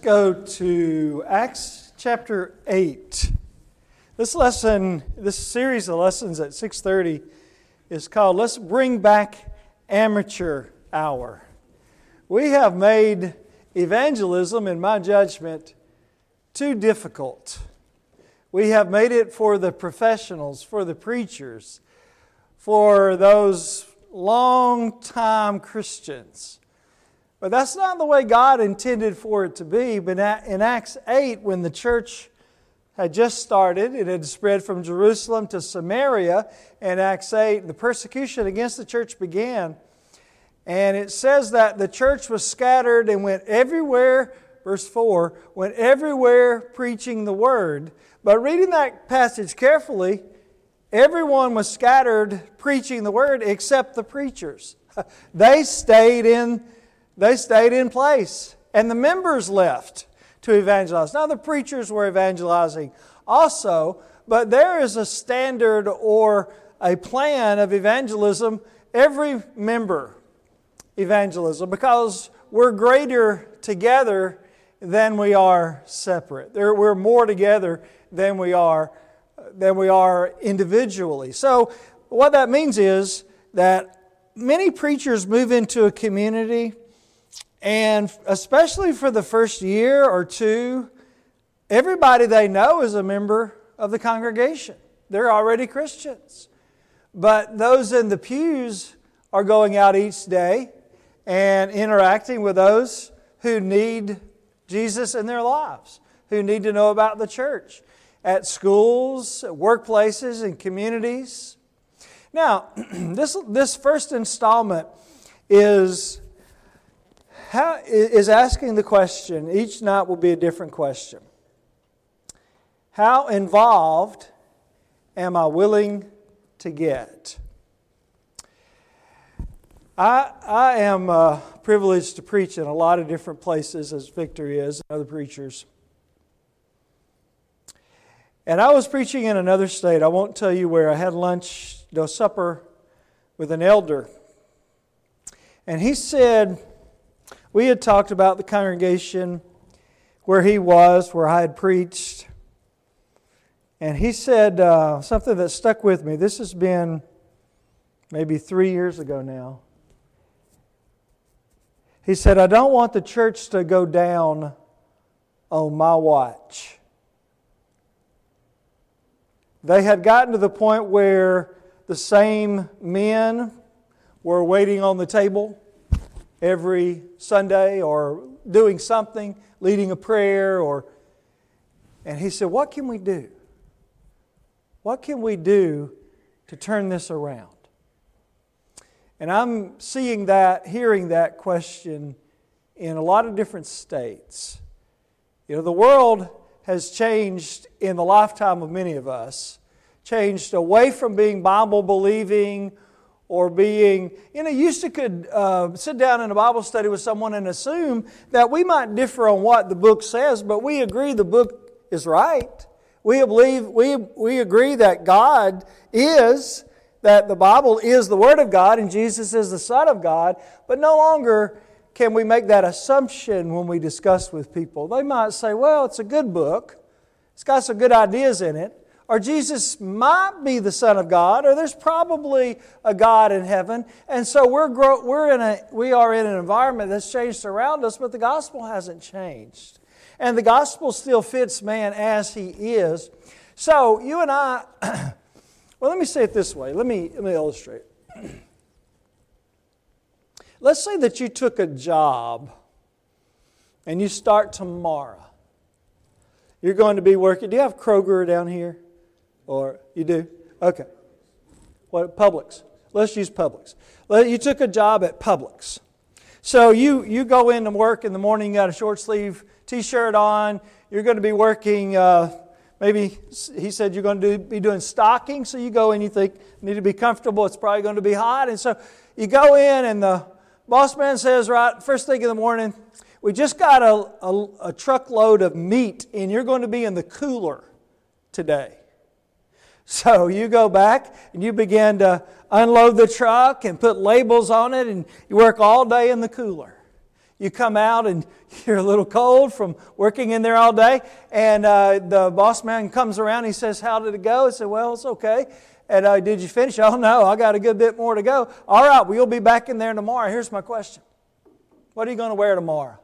go to Acts chapter 8. This series of lessons at 6:30 is called Let's Bring Back Amateur Hour. We have made evangelism, in my judgment, too difficult. We have made it for the professionals, for the preachers, for those long-time Christians. But that's not the way God intended for it to be. But in Acts 8, when the church had just started, it had spread from Jerusalem to Samaria. In Acts 8, the persecution against the church began. And it says that the church was scattered and went everywhere, verse 4, went everywhere preaching the word. But reading that passage carefully, everyone was scattered preaching the word except the preachers. They stayed in place. And the members left to evangelize. Now the preachers were evangelizing also, but there is a standard or a plan of evangelism, every member evangelism, because we're greater together than we are separate. We're more together than we are individually. So what that means is that many preachers move into a community, and especially for the first year or two, everybody they know is a member of the congregation. They're already Christians. But those in the pews are going out each day and interacting with those who need Jesus in their lives, who need to know about the church, at schools, at workplaces, and communities. Now, this first installment is asking the question. Each night will be a different question. How involved am I willing to get? I am privileged to preach in a lot of different places, as Victor is, and other preachers. And I was preaching in another state. I won't tell you where. I had supper with an elder. And he said, we had talked about the congregation where he was, where I had preached. And he said something that stuck with me. This has been maybe 3 years ago now. He said, I don't want the church to go down on my watch. They had gotten to the point where the same men were waiting on the table every Sunday or doing something, leading a prayer. And he said, what can we do? What can we do to turn this around? And I'm seeing that, hearing that question in a lot of different states. You know, the world has changed in the lifetime of many of us, changed away from being Bible-believing or being, used to could sit down in a Bible study with someone and assume that we might differ on what the book says, but we agree the book is right. We agree that God is, that the Bible is the Word of God and Jesus is the Son of God, but no longer can we make that assumption when we discuss with people. They might say, well, it's a good book. It's got some good ideas in it. Or Jesus might be the Son of God, or there's probably a God in heaven. And so we are in an environment that's changed around us, but the gospel hasn't changed. And the gospel still fits man as he is. So you and I, well, let me say it this way. Let me illustrate. Let's say that you took a job and you start tomorrow. You're going to be working. Do you have Kroger down here? Or you do? Okay. What, Publix? Let's use Publix. You took a job at Publix. So you go into work in the morning, you got a short sleeve t-shirt on. You're going to be working, maybe he said you're going to be doing stocking. So you go in, you think, you need to be comfortable. It's probably going to be hot. And so you go in and the boss man says, right, first thing in the morning, we just got a truckload of meat and you're going to be in the cooler today. So you go back and you begin to unload the truck and put labels on it and you work all day in the cooler. You come out and you're a little cold from working in there all day, and the boss man comes around, he says, how did it go? I said, well, it's okay. And did you finish? Oh, no, I got a good bit more to go. All right, well, you'll be back in there tomorrow. Here's my question. What are you going to wear tomorrow?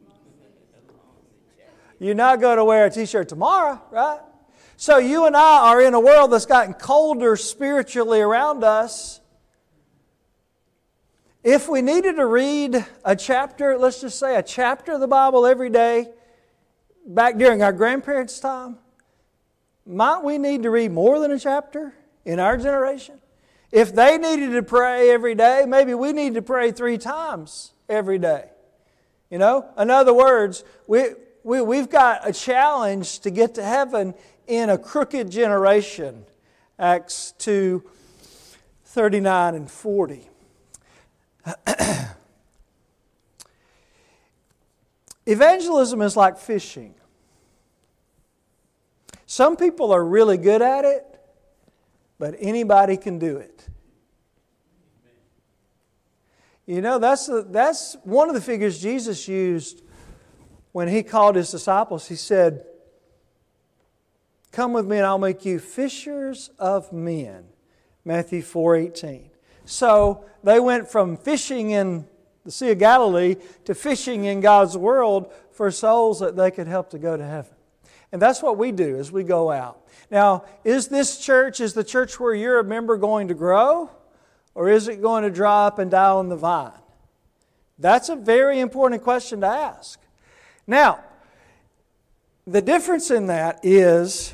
You're not going to wear a t-shirt tomorrow, right? So you and I are in a world that's gotten colder spiritually around us. If we needed to read a chapter, let's just say a chapter of the Bible every day, back during our grandparents' time, might we need to read more than a chapter in our generation? If they needed to pray every day, maybe we need to pray 3 times every day. You know, in other words, we've got a challenge to get to heaven in a crooked generation. Acts 2:39 and 40. Evangelism is like fishing. Some people are really good at it, but anybody can do it. You know, that's one of the figures Jesus used when He called His disciples. He said, come with me and I'll make you fishers of men. Matthew 4:18. So they went from fishing in the Sea of Galilee to fishing in God's world for souls that they could help to go to heaven. And that's what we do as we go out. Now, is the church where you're a member going to grow? Or is it going to dry up and die on the vine? That's a very important question to ask. Now, the difference in that is,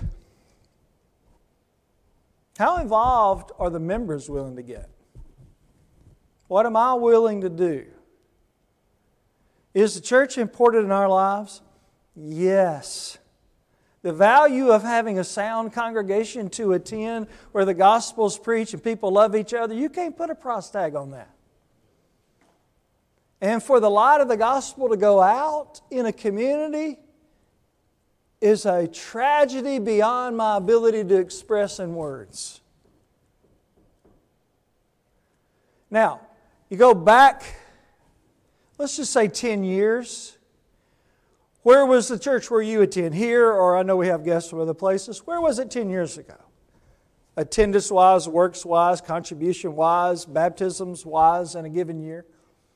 how involved are the members willing to get? What am I willing to do? Is the church important in our lives? Yes. The value of having a sound congregation to attend where the gospel's preached and people love each other, you can't put a price tag on that. And for the light of the gospel to go out in a community is a tragedy beyond my ability to express in words. Now, you go back, let's just say 10 years. Where was the church where you attend? Here, or I know we have guests from other places. Where was it 10 years ago? Attendance-wise, works-wise, contribution-wise, baptisms-wise in a given year?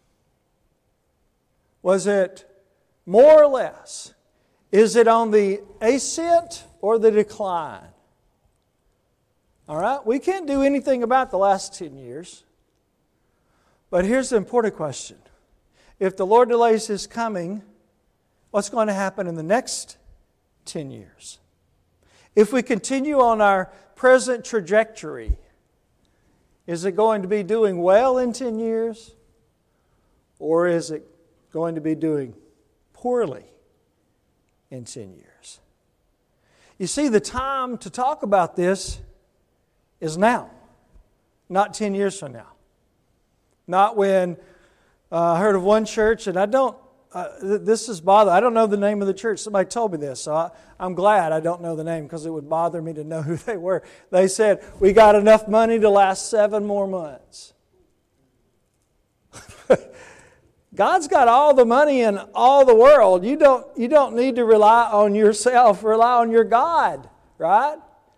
Was it more or less? Is it on the ascent or the decline? All right? We can't do anything about the last 10 years. But here's the important question. If the Lord delays His coming, what's going to happen in the next 10 years? If we continue on our present trajectory, is it going to be doing well in 10 years? Or is it going to be doing poorly in 10 years? You see, the time to talk about this is now, not 10 years from now. Not when I heard of one church, and this is bothering. I don't know the name of the church. Somebody told me this, so I'm glad I don't know the name because it would bother me to know who they were. They said, we got enough money to last 7 more months. God's got all the money in all the world. You don't need to rely on yourself. Rely on your God, right?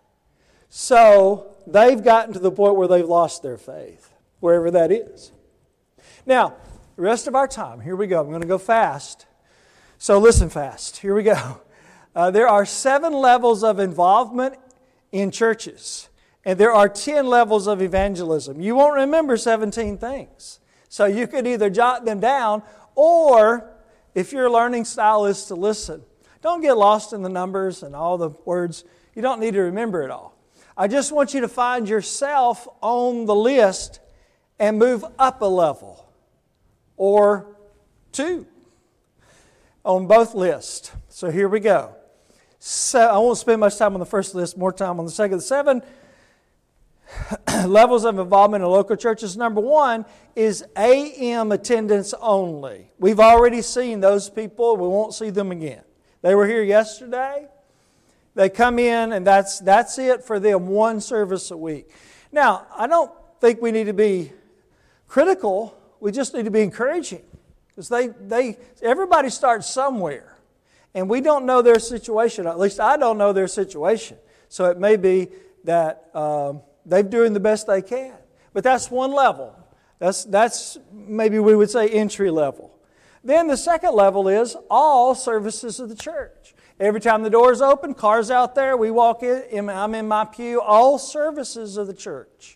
So they've gotten to the point where they've lost their faith, wherever that is. Now, the rest of our time, here we go. I'm going to go fast. So listen fast. Here we go. There are 7 levels of involvement in churches. And there are 10 levels of evangelism. You won't remember 17 things. So you could either jot them down, or if your learning style is to listen, don't get lost in the numbers and all the words. You don't need to remember it all. I just want you to find yourself on the list and move up a level. Or 2 on both lists. So here we go. So I won't spend much time on the first list, more time on the second. The 7 levels of involvement in local churches. Number 1 is AM attendance only. We've already seen those people. We won't see them again. They were here yesterday. They come in and that's it for them, 1 service a week. Now, I don't think we need to be critical. We just need to be encouraging. Because everybody starts somewhere. And we don't know their situation. At least I don't know their situation. So it may be that they're doing the best they can. But that's one level. That's maybe we would say entry level. Then the second level is all services of the church. Every time the doors open, cars out there, we walk in, I'm in my pew, all services of the church.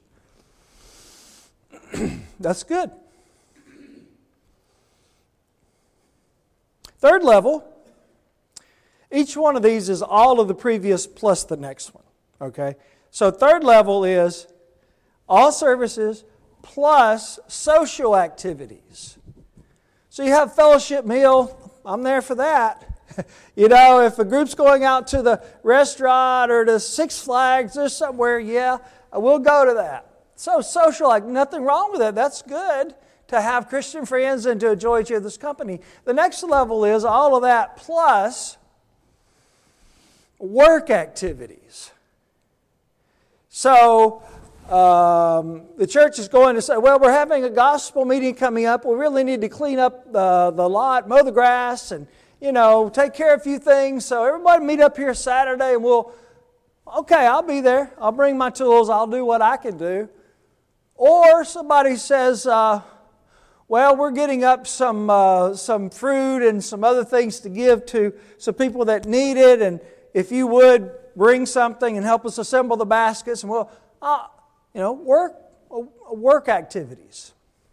That's good. Third level, each one of these is all of the previous plus the next one. Okay? So third level is all services plus social activities. So you have fellowship meal, I'm there for that. You know, if a group's going out to the restaurant or to Six Flags or somewhere, yeah, we'll go to that. So social, like nothing wrong with it. That's good to have Christian friends and to enjoy each other's company. The next level is all of that plus work activities. So the church is going to say, well, we're having a gospel meeting coming up. We really need to clean up the lot, mow the grass, and, you know, take care of a few things. So everybody meet up here Saturday and okay, I'll be there. I'll bring my tools. I'll do what I can do. Or somebody says, well, we're getting up some fruit and some other things to give to some people that need it. And if you would bring something and help us assemble the baskets, and work activities.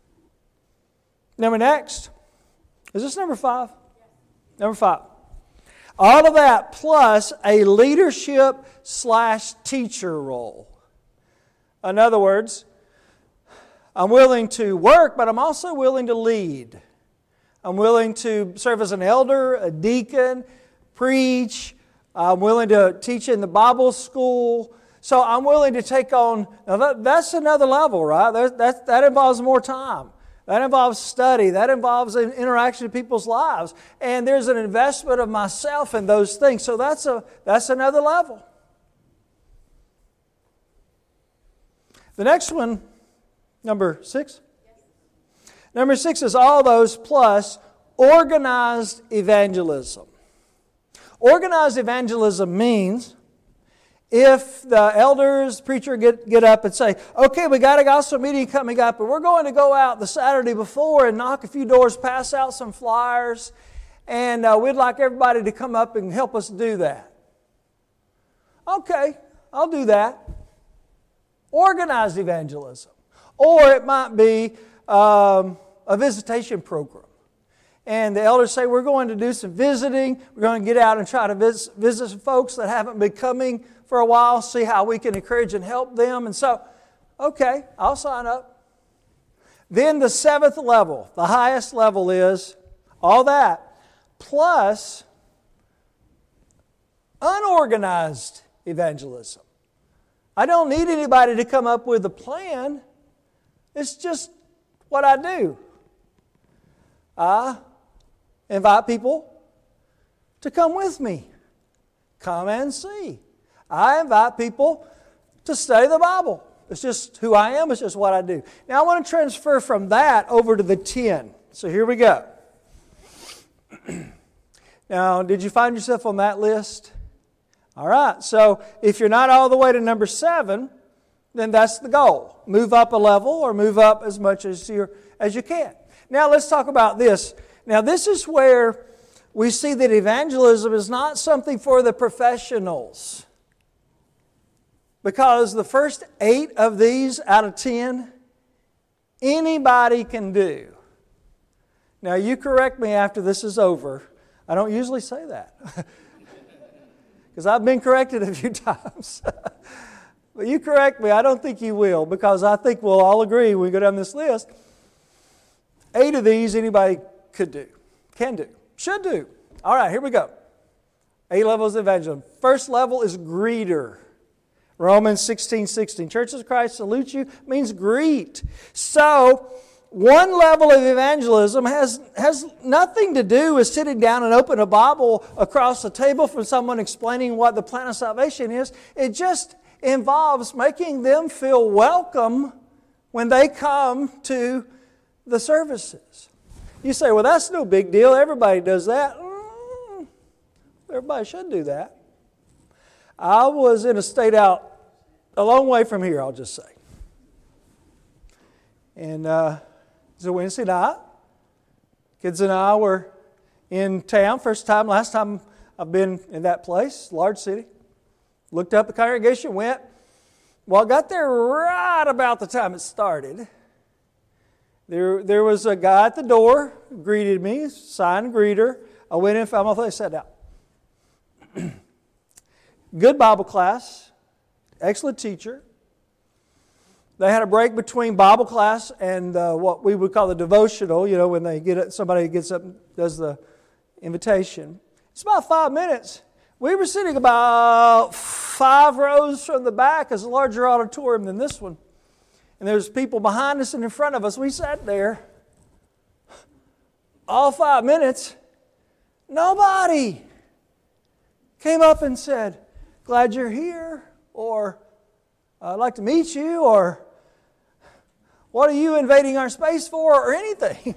Next. Is this number 5? Number 5. All of that plus a leadership/teacher role. In other words, I'm willing to work, but I'm also willing to lead. I'm willing to serve as an elder, a deacon, preach. I'm willing to teach in the Bible school. So I'm willing to take on, now that's another level, right? That involves more time. That involves study. That involves an interaction in people's lives. And there's an investment of myself in those things. So that's another level. The next one, number 6. Number 6 is all those plus organized evangelism. Organized evangelism means if the elders, preacher get up and say, okay, we got a gospel meeting coming up, and we're going to go out the Saturday before and knock a few doors, pass out some flyers, and we'd like everybody to come up and help us do that. Okay, I'll do that. Organized evangelism. Or it might be a visitation program. And the elders say, we're going to do some visiting. We're going to get out and try to visit some folks that haven't been coming for a while, see how we can encourage and help them. And so, okay, I'll sign up. Then the 7th level, the highest level is all that, plus unorganized evangelism. I don't need anybody to come up with a plan. It's just what I do. I invite people to come with me. Come and see. I invite people to study the Bible. It's just who I am. It's just what I do. Now I want to transfer from that over to the 10. So here we go. Now, did you find yourself on that list? All right. So if you're not all the way to number 7, then that's the goal. Move up a level or move up as much as you can. Now let's talk about this. Now this is where we see that evangelism is not something for the professionals. Because the first 8 of these out of 10, anybody can do. Now you correct me after this is over. I don't usually say that. Because I've been corrected a few times. But you correct me, I don't think you will, because I think we'll all agree when we go down this list. 8 of these anybody could do, can do, should do. All right, here we go. 8 levels of evangelism. First level is greeter. Romans 16:16. Church of Christ salute you means greet. So, one level of evangelism has nothing to do with sitting down and open a Bible across the table from someone explaining what the plan of salvation is. It just involves making them feel welcome when they come to the services. You say, well, that's no big deal. Everybody does that. Everybody should do that. I was in a state out a long way from here, I'll just say. And it was a Wednesday night. Kids and I were in town. Last time I've been in that place, large city. Looked up the congregation, went. Well, I got there right about the time it started. There was a guy at the door, greeted me, signed greeter. I went in, found my place, sat down. Good Bible class, excellent teacher. They had a break between Bible class and what we would call the devotional, when somebody gets up and does the invitation. It's about 5 minutes. We were sitting about 5 rows from the back. It's a larger auditorium than this one. And there's people behind us and in front of us. We sat there all 5 minutes. Nobody came up and said, glad you're here, or I'd like to meet you, or what are you invading our space for, or anything.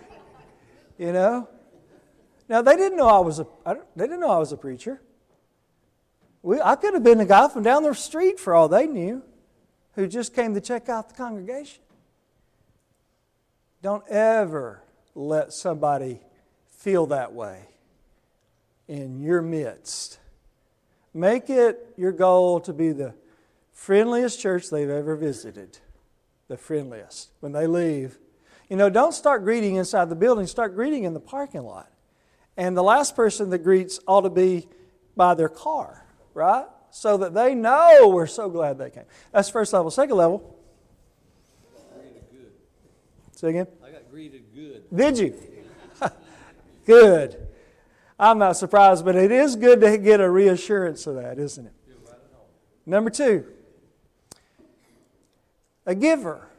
Now they didn't know I was a preacher. I could have been a guy from down the street for all they knew, who just came to check out the congregation. Don't ever let somebody feel that way in your midst. Make it your goal to be the friendliest church they've ever visited. The friendliest. When they leave, don't start greeting inside the building. Start greeting in the parking lot. And the last person that greets ought to be by their car, right? So that they know we're so glad they came. That's first level. Second level. I got greeted good. Say again? I got greeted good. Did you? Good. I'm not surprised, but it is good to get a reassurance of that, isn't it? Number 2. A giver.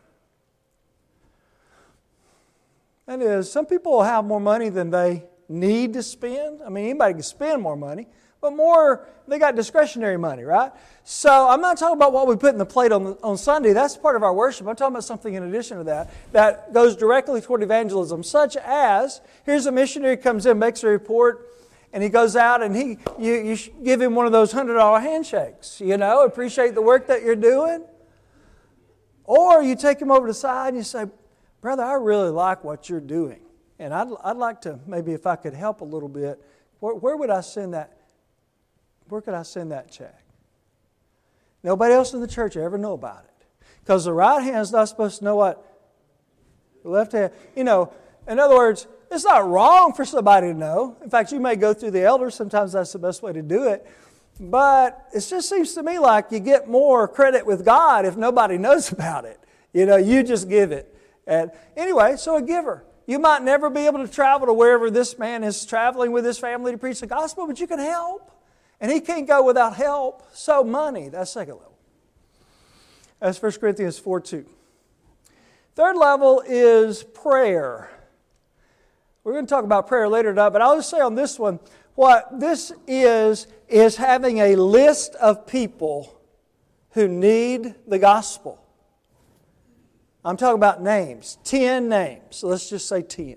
That is, some people will have more money than they need to spend. I mean, anybody can spend more money, but they got discretionary money, right? So I'm not talking about what we put in the plate on Sunday. That's part of our worship. I'm talking about something in addition to that goes directly toward evangelism, such as, here's a missionary comes in, makes a report, and he goes out and you give him one of those $100 handshakes, appreciate the work that you're doing. Or you take him over to the side and you say, brother, I really like what you're doing. And I'd like to, maybe if I could help a little bit, where would I send that? Where could I send that check? Nobody else in the church ever know about it. Because the right hand's not supposed to know what the left hand, in other words, it's not wrong for somebody to know. In fact, you may go through the elders. Sometimes that's the best way to do it. But it just seems to me like you get more credit with God if nobody knows about it. You just give it. And anyway, so a giver. You might never be able to travel to wherever this man is traveling with his family to preach the gospel, but you can help. And he can't go without help. So money, that's second level. That's 1 Corinthians 4:2. Third level is prayer. We're going to talk about prayer later tonight, but I'll just say on this one, what this is having a list of people who need the gospel. I'm talking about names, 10 names. So let's just say 10.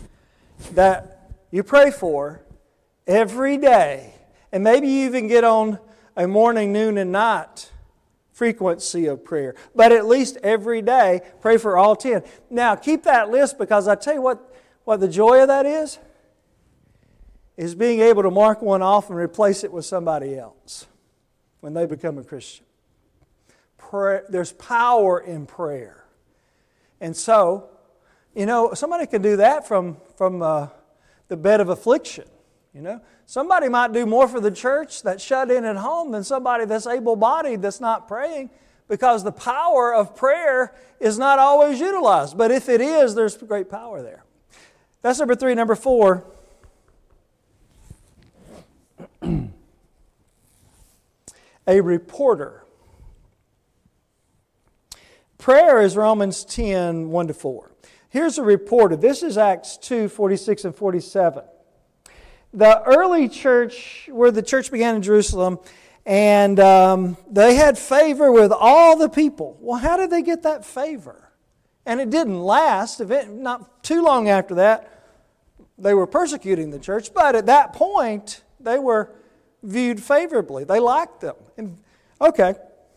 That you pray for every day. And maybe you even get on a morning, noon, and night frequency of prayer. But at least every day, pray for all 10. Now, keep that list, because I tell you what the joy of that is being able to mark one off and replace it with somebody else when they become a Christian. There's power in prayer. And so, somebody can do that from the bed of affliction. Somebody might do more for the church that's shut in at home than somebody that's able-bodied that's not praying, because the power of prayer is not always utilized. But if it is, there's great power there. That's number 3. Number 4. A reporter. Prayer is Romans 10, 1-4. Here's a reporter. This is Acts 2, 46 and 47. The early church, where the church began in Jerusalem, and they had favor with all the people. Well, how did they get that favor? And it didn't last. Not too long after that, they were persecuting the church. But at that point, they were viewed favorably. They liked them. Okay.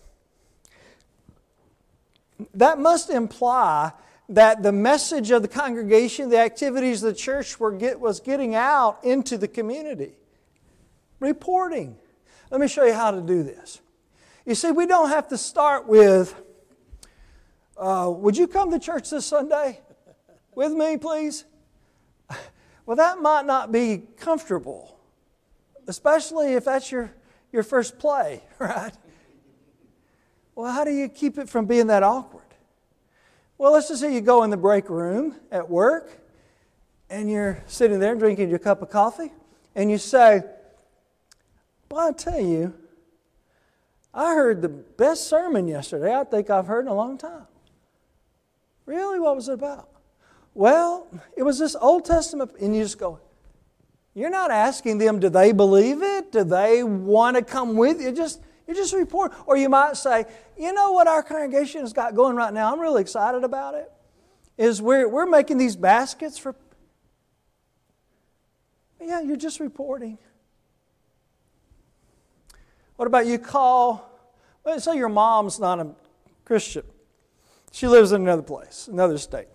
That must imply that the message of the congregation, the activities of the church was getting out into the community. Reporting. Let me show you how to do this. You see, we don't have to start with, would you come to church this Sunday with me, please? Well, that might not be comfortable, especially if that's your first play, right? Well, how do you keep it from being that awkward? Well, let's just say you go in the break room at work, and you're sitting there drinking your cup of coffee, and you say, well, I tell you, I heard the best sermon yesterday I think I've heard in a long time. Really? What was it about? Well, it was this Old Testament, and you just go, you're not asking them, do they believe it? Do they want to come with you? You just report. Or you might say, you know what our congregation has got going right now? I'm really excited about it. Is we're making these baskets for... Yeah, you're just reporting. What about you call... Well, say your mom's not a Christian. She lives in another place, another state.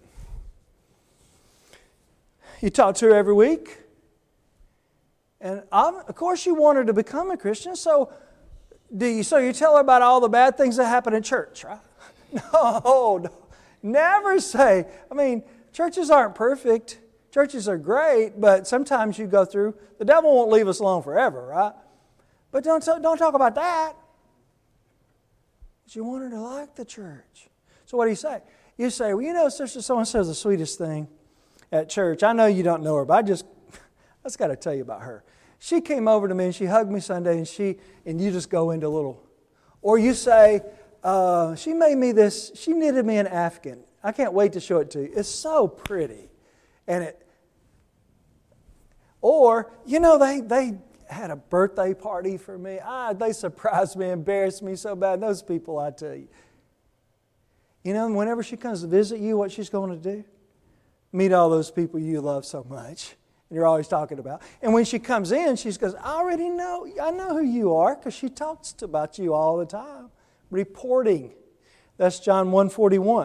You talk to her every week. And of course you want her to become a Christian, so you tell her about all the bad things that happen in church, right? No, never say. I mean, churches aren't perfect. Churches are great, but sometimes you go through. The devil won't leave us alone forever, right? But don't talk about that. But you want her to like the church. So what do you say? You say, well, you know, Sister so-and-so is the sweetest thing at church. I know you don't know her, but I just got to tell you about her. She came over to me and she hugged me Sunday, and you just go into a little. Or you say, she made me this, she knitted me an Afghan. I can't wait to show it to you. It's so pretty. Or, you know, they had a birthday party for me. They surprised me, embarrassed me so bad. Those people, I tell you. You know, whenever she comes to visit you, what she's going to do? Meet all those people you love so much. You're always talking about. And when she comes in, she goes, I know who you are, because she talks about you all the time. Reporting. That's John 1:41.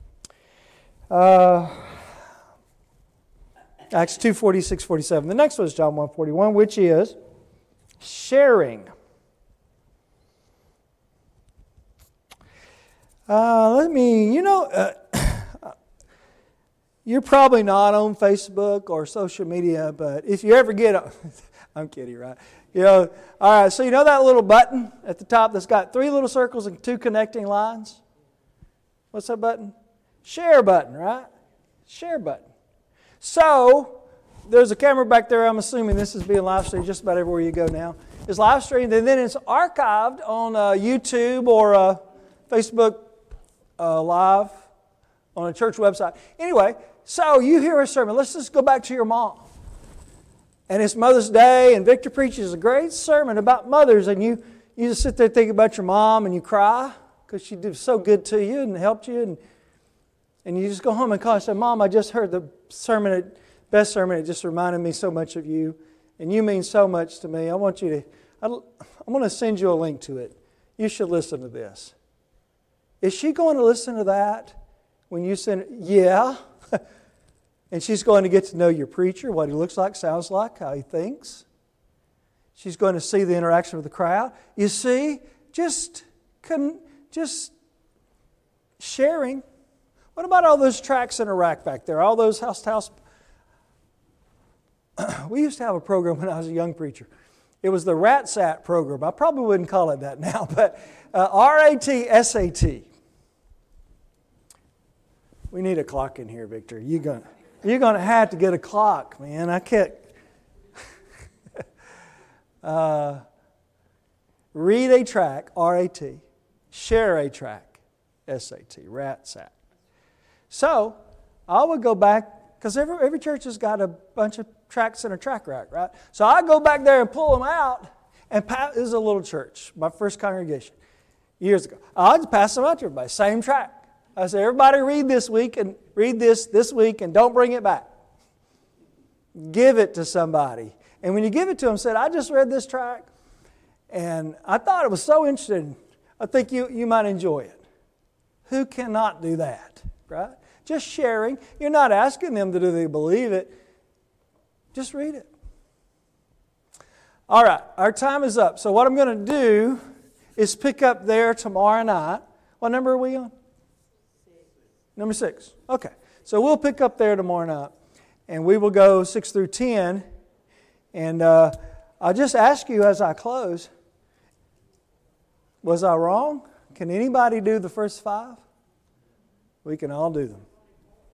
Acts 2:46, 47. The next one is John 1:41, which is sharing. You're probably not on Facebook or social media, but if you ever get I'm kidding, right? You know, all right, so you know that little button at the top that's got 3 little circles and 2 connecting lines? What's that button? Share button, right? Share button. So, there's a camera back there. I'm assuming this is being live streamed just about everywhere you go now. It's live streamed, and then it's archived on YouTube or Facebook Live on a church website. Anyway, so you hear a sermon. Let's just go back to your mom. And it's Mother's Day, and Victor preaches a great sermon about mothers, and you just sit there thinking about your mom, and you cry because she did so good to you and helped you, and you just go home and call and say, Mom, I just heard the best sermon. It just reminded me so much of you, and you mean so much to me. I'm going to send you a link to it. You should listen to this. Is she going to listen to that when you send it? Yeah. And she's going to get to know your preacher, what he looks like, sounds like, how he thinks. She's going to see the interaction with the crowd. You see, just sharing. What about all those tracts in a rack back there? All those house. We used to have a program when I was a young preacher. It was the RATSAT program. I probably wouldn't call it that now, but RATSAT. We need a clock in here, Victor. You're going to have to get a clock, man. I can't. Read a track, R-A-T. Share a track, S-A-T, RATSAT. So, I would go back, because every church has got a bunch of tracts in a track rack, right? So I go back there and pull them out, and this is a little church, my first congregation, years ago. I'd pass them out to everybody, same track. I say, everybody read this week and read this week and don't bring it back. Give it to somebody. And when you give it to them, say, I just read this tract and I thought it was so interesting. I think you might enjoy it. Who cannot do that, right? Just sharing. You're not asking them to do they believe it. Just read it. All right, our time is up. So what I'm going to do is pick up there tomorrow night. What number are we on? Number 6. Okay. So we'll pick up there tomorrow night. And we will go 6 through 10. And I'll just ask you as I close, was I wrong? Can anybody do the first 5? We can all do them.